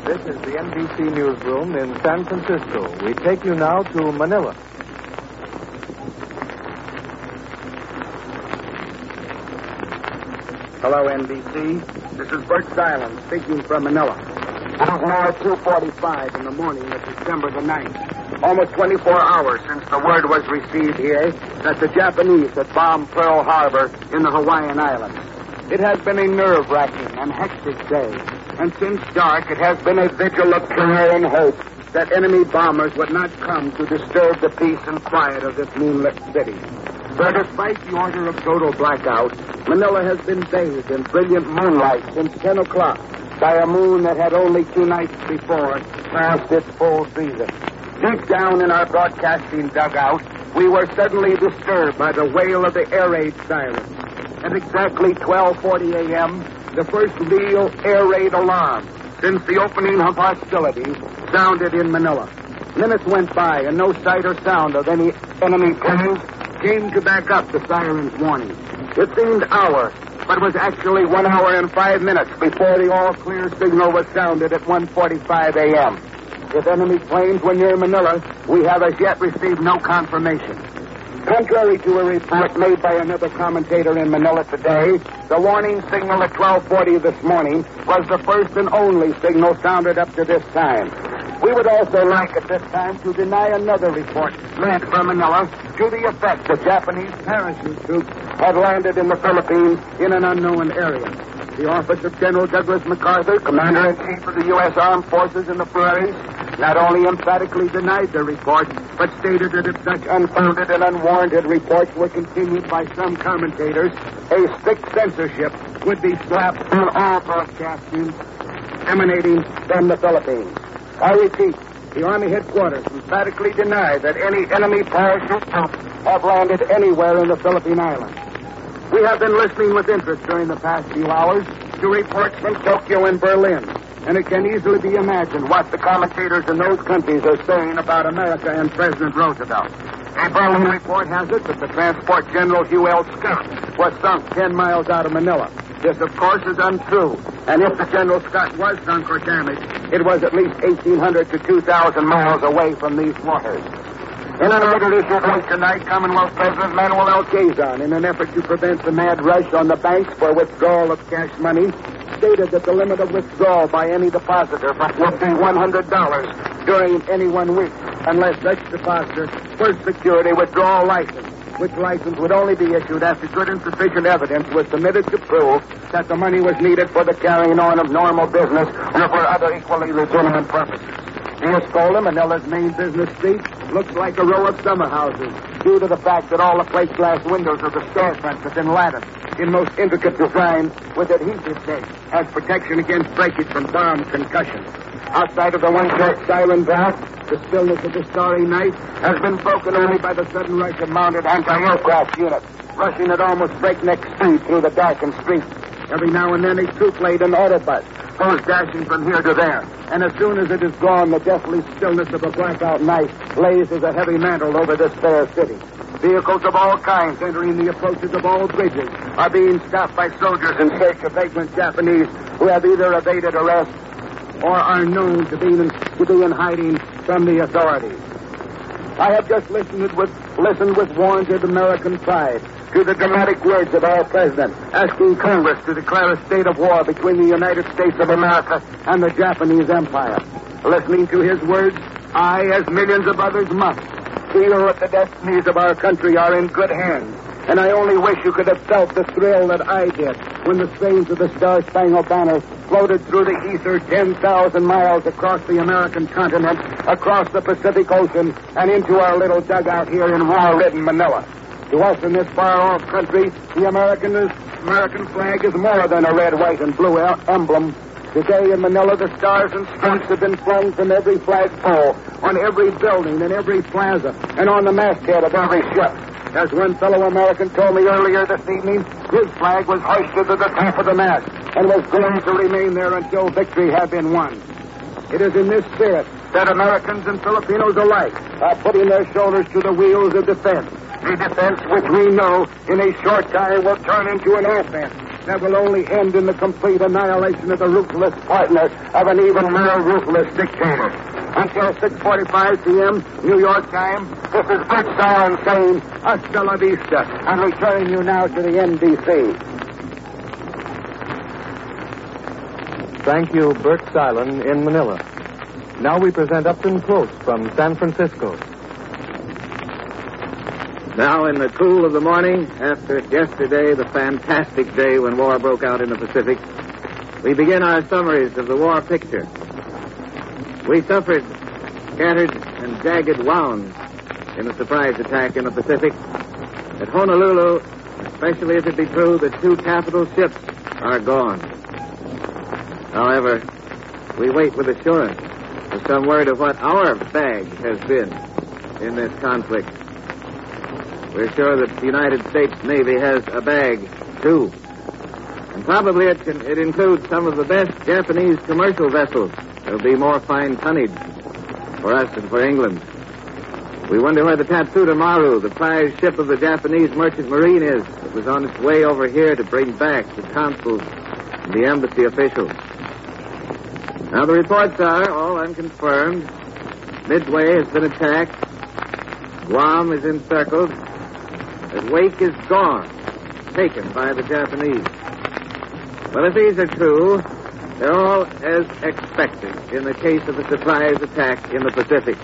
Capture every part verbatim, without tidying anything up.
This is the N B C newsroom in San Francisco. We take you now to Manila. Hello, N B C. This is Bert Silent speaking from Manila. It is now two forty-five in the morning of December the ninth. Almost twenty-four hours since the word was received here that the Japanese had bombed Pearl Harbor in the Hawaiian Islands. It has been a nerve-wracking and hectic day, and since dark it has been a vigil of prayer and hope that enemy bombers would not come to disturb the peace and quiet of this moonlit city. But despite the order of total blackout, Manila has been bathed in brilliant moonlight since ten o'clock by a moon that had only two nights before passed its full season. Deep down in our broadcasting dugout, we were suddenly disturbed by the wail of the air raid siren. At exactly twelve forty a.m., the first real air raid alarm since the opening of hostilities sounded in Manila. Minutes went by and no sight or sound of any enemy planes came to back up the siren's warning. It seemed hours, but was actually one hour and five minutes before the all-clear signal was sounded at one forty-five a.m. If enemy planes were near Manila, we have as yet received no confirmation. Contrary to a report made by another commentator in Manila today, the warning signal at twelve forty this morning was the first and only signal sounded up to this time. We would also like at this time to deny another report made from Manila to the effect that Japanese parachute troops had landed in the Philippines in an unknown area. The office of General Douglas MacArthur, Commander-in-Chief of the U S Armed Forces in the Prairies, not only emphatically denied the report, but stated that if such unfounded and unwarranted reports were continued by some commentators, a strict censorship would be slapped on all broadcasting emanating from the Philippines. I repeat, the Army headquarters emphatically deny that any enemy parachute troops have landed anywhere in the Philippine Islands. We have been listening with interest during the past few hours to reports from Tokyo and Berlin, and it can easily be imagined what the commentators in those countries are saying about America and President Roosevelt. A Berlin report has it that the transport General Hugh L. Scott was sunk ten miles out of Manila. This, of course, is untrue, and if the General Scott was sunk or damaged, it was at least eighteen hundred to two thousand miles away from these waters. In an order issued late tonight, Commonwealth President Manuel L. Quezon, in an effort to prevent the mad rush on the banks for withdrawal of cash money, stated that the limit of withdrawal by any depositor would be one hundred dollars during any one week, unless such depositor first secured a withdrawal license, which license would only be issued after good and sufficient evidence was submitted to prove that the money was needed for the carrying on of normal business or for other equally legitimate purposes. The Escola, Manila's main business street, looks like a row of summer houses due to the fact that all the plate glass windows of the storefronts have been latticed in most intricate design with adhesive tape as protection against breakage from bomb concussion. Outside of the one short silent bath, the stillness of the starry night has been broken only by the sudden rush of mounted anti-aircraft units, rushing at almost breakneck speed through the darkened streets. Every now and then a troop-laden autobus goes dashing from here to there, and as soon as it is gone, the deathly stillness of a blackout night lays as a heavy mantle over this fair city. Vehicles of all kinds entering the approaches of all bridges are being stopped by soldiers in search of vagrant Japanese who have either evaded arrest or are known to be in, to be in hiding from the authorities. I have just listened with, listened with warranted American pride to the dramatic words of our president asking Congress to declare a state of war between the United States of America and the Japanese Empire. Listening to his words, I, as millions of others must, feel that the destinies of our country are in good hands. And I only wish you could have felt the thrill that I did when the strains of the Star-Spangled Banner floated through the ether ten thousand miles across the American continent, across the Pacific Ocean, and into our little dugout here in war-ridden Manila. To us in this far-off country, the American, is, American flag is more than a red, white, and blue emblem. Today in Manila, the stars and stripes have been flung from every flagpole, on every building, in every plaza, and on the masthead of every ship. As one fellow American told me earlier this evening, his flag was hoisted to the top of the mast and was going to remain there until victory had been won. It is in this spirit that Americans and Filipinos alike are putting their shoulders to the wheels of defense. A defense which we know in a short time will turn into an offense that will only end in the complete annihilation of the ruthless partner of an even more ruthless dictator. Until six forty-five p.m. New York time, this is Bert Silent saying hasta la vista and returning you now to the N B C. Thank you, Bert Silent in Manila. Now we present Upton Close from San Francisco. Now in the cool of the morning, after yesterday, the fantastic day when war broke out in the Pacific, we begin our summaries of the war picture. We suffered scattered and jagged wounds in the surprise attack in the Pacific. At Honolulu, especially if it be true that two capital ships are gone. However, we wait with assurance for some word of what our bag has been in this conflict. We're sure that the United States Navy has a bag, too. And probably it, can, it includes some of the best Japanese commercial vessels. There'll be more fine tonnage for us and for England. We wonder where the Tatsuta Maru, the prize ship of the Japanese merchant marine, is. It was on its way over here to bring back the consuls and the embassy officials. Now, the reports are all unconfirmed. Midway has been attacked. Guam is encircled. That Wake is gone, taken by the Japanese. Well, if these are true, they're all as expected in the case of a surprise attack in the Pacific.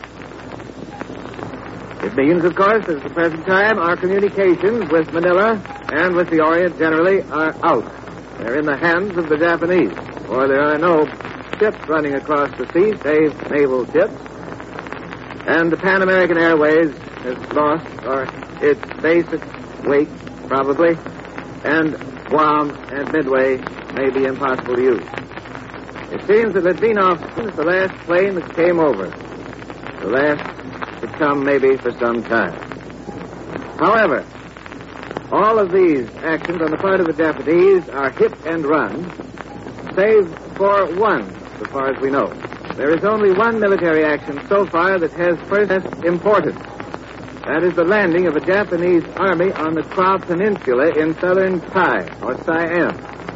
It means, of course, that at the present time, our communications with Manila and with the Orient generally are out. They're in the hands of the Japanese, or there are no ships running across the sea, save naval ships. And the Pan American Airways has lost, or its base at Wake, probably, and Guam and Midway may be impossible to use. It seems that Litvinov is the last plane that came over. The last to come maybe for some time. However, all of these actions on the part of the Japanese are hit and run, save for one, so far as we know. There is only one military action so far that has first importance. That is the landing of a Japanese army on the Kra Peninsula in southern Thai, or Siam.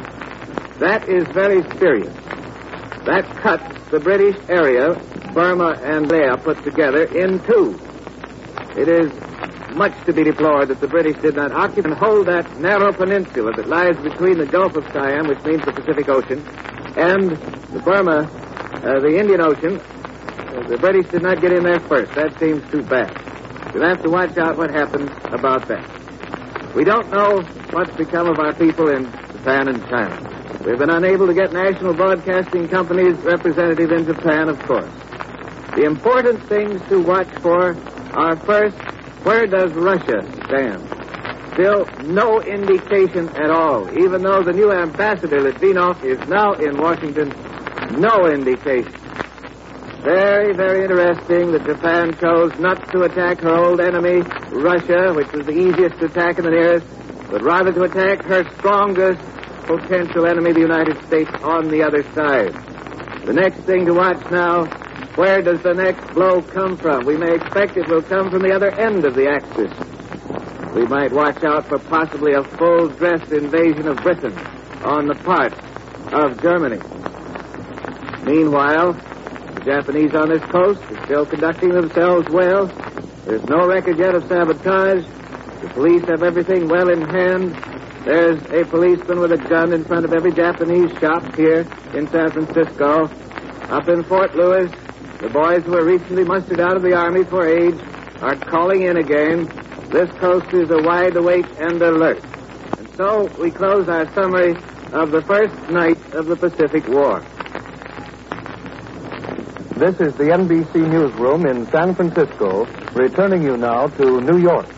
That is very serious. That cuts the British area, Burma and Malaya put together, in two. It is much to be deplored that the British did not occupy and hold that narrow peninsula that lies between the Gulf of Siam, which means the Pacific Ocean, and the Burma, uh, the Indian Ocean. Uh, the British did not get in there first. That seems too bad. We'll have to watch out what happens about that. We don't know what's become of our people in Japan and China. We've been unable to get national broadcasting companies' representative in Japan, of course. The important things to watch for are, first, where does Russia stand? Still no indication at all. Even though the new ambassador, Litvinov, is now in Washington, no indication. Very, very interesting that Japan chose not to attack her old enemy, Russia, which was the easiest to attack and the nearest, but rather to attack her strongest potential enemy, the United States, on the other side. The next thing to watch now, where does the next blow come from? We may expect it will come from the other end of the axis. We might watch out for possibly a full-dressed invasion of Britain on the part of Germany. Meanwhile, the Japanese on this coast are still conducting themselves well. There's no record yet of sabotage. The police have everything well in hand. There's a policeman with a gun in front of every Japanese shop here in San Francisco. Up in Fort Lewis, the boys who were recently mustered out of the Army for age are calling in again. This coast is a wide awake and alert. And so we close our summary of the first night of the Pacific War. This is the N B C Newsroom in San Francisco, returning you now to New York.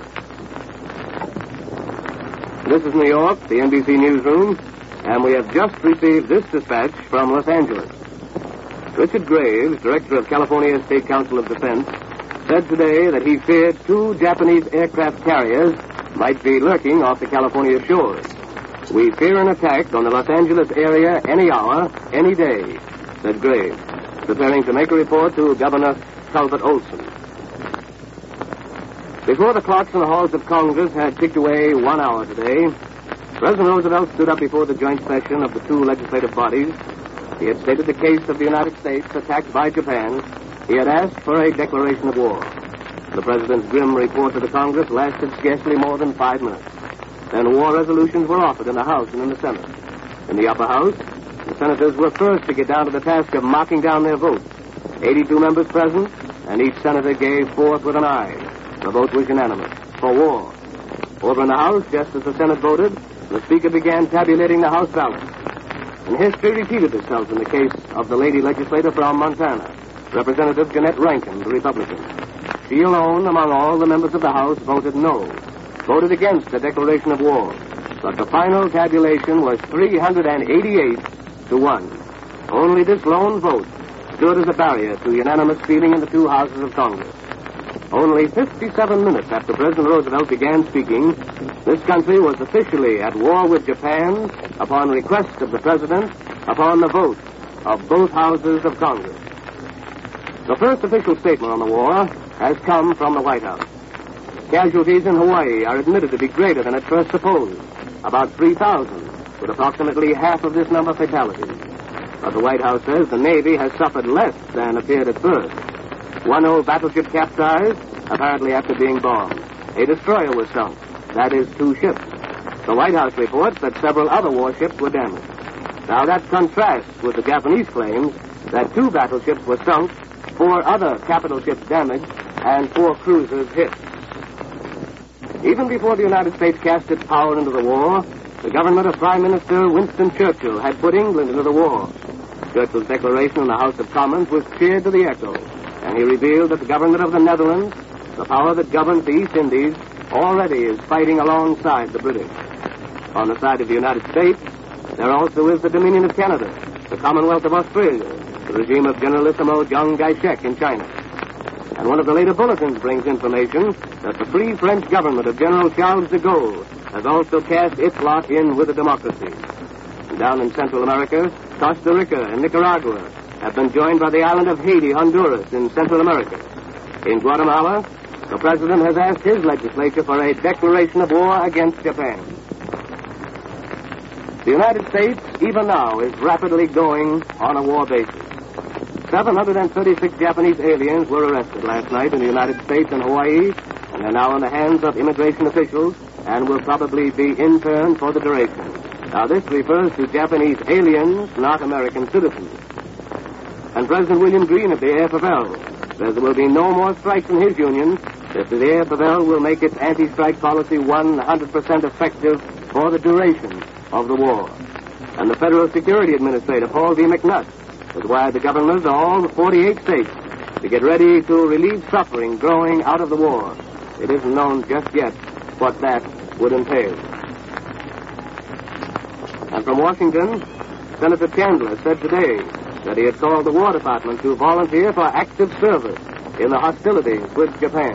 This is New York, the N B C Newsroom, and we have just received this dispatch from Los Angeles. Richard Graves, director of California State Council of Defense, said today that he feared two Japanese aircraft carriers might be lurking off the California shores. We fear an attack on the Los Angeles area any hour, any day, said Graves, preparing to make a report to Governor Talbot Olson. Before the clocks in the halls of Congress had ticked away one hour today, President Roosevelt stood up before the joint session of the two legislative bodies. He had stated the case of the United States attacked by Japan. He had asked for a declaration of war. The President's grim report to the Congress lasted scarcely more than five minutes. Then war resolutions were offered in the House and in the Senate. In the upper house, the senators were first to get down to the task of marking down their votes. eighty-two members present, and each senator gave forth with an aye. The vote was unanimous, for war. Over in the House, just as the Senate voted, the Speaker began tabulating the House ballots. And history repeated itself in the case of the lady legislator from Montana, Representative Jeanette Rankin, the Republican. She alone, among all the members of the House, voted no, voted against the declaration of war. But the final tabulation was three hundred eighty-eight to one. Only this lone vote stood as a barrier to unanimous feeling in the two houses of Congress. Only fifty-seven minutes after President Roosevelt began speaking, this country was officially at war with Japan upon request of the President, upon the vote of both houses of Congress. The first official statement on the war has come from the White House. Casualties in Hawaii are admitted to be greater than at first supposed, about three thousand, with approximately half of this number fatalities. But the White House says the Navy has suffered less than appeared at first. One old battleship capsized, apparently after being bombed. A destroyer was sunk, that is, two ships. The White House reports that several other warships were damaged. Now that contrasts with the Japanese claims that two battleships were sunk, four other capital ships damaged, and four cruisers hit. Even before the United States cast its power into the war, the government of Prime Minister Winston Churchill had put England into the war. Churchill's declaration in the House of Commons was cheered to the echo, and he revealed that the government of the Netherlands, the power that governs the East Indies, already is fighting alongside the British. On the side of the United States, there also is the Dominion of Canada, the Commonwealth of Australia, the regime of Generalissimo Chiang Kai-shek in China. And one of the later bulletins brings information that the Free French government of General Charles de Gaulle has also cast its lot in with a democracy. And down in Central America, Costa Rica and Nicaragua have been joined by the island of Haiti, Honduras, in Central America. In Guatemala, the President has asked his legislature for a declaration of war against Japan. The United States, even now, is rapidly going on a war basis. seven hundred thirty-six Japanese aliens were arrested last night in the United States and Hawaii, and are now in the hands of immigration officials and will probably be interned for the duration. Now, this refers to Japanese aliens, not American citizens. And President William Greene of the A F L says there will be no more strikes in his union if the A F L will make its anti-strike policy one hundred percent effective for the duration of the war. And the Federal Security Administrator, Paul V. McNutt, has wired the governors of all the forty-eight states to get ready to relieve suffering growing out of the war. It isn't known just yet what that would entail. And from Washington, Senator Chandler said today that he had called the War Department to volunteer for active service in the hostilities with Japan.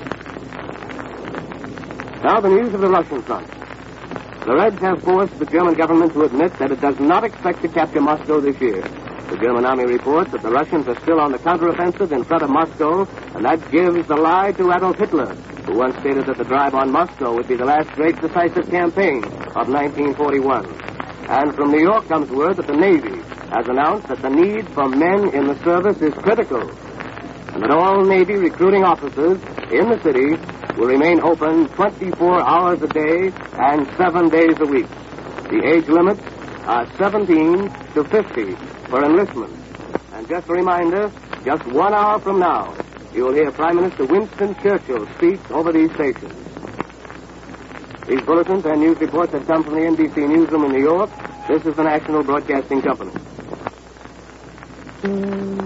Now the news of the Russian front. The Reds have forced the German government to admit that it does not expect to capture Moscow this year. The German army reports that the Russians are still on the counteroffensive in front of Moscow, and that gives the lie to Adolf Hitler, who once stated that the drive on Moscow would be the last great decisive campaign of nineteen forty-one. And from New York comes word that the Navy has announced that the need for men in the service is critical, and that all Navy recruiting officers in the city will remain open twenty-four hours a day and seven days a week. The age limits are seventeen to fifty for enlistment. And just a reminder, just one hour from now, you will hear Prime Minister Winston Churchill speak over these stations. These bulletins and news reports have come from the N B C newsroom in New York. This is the National Broadcasting Company.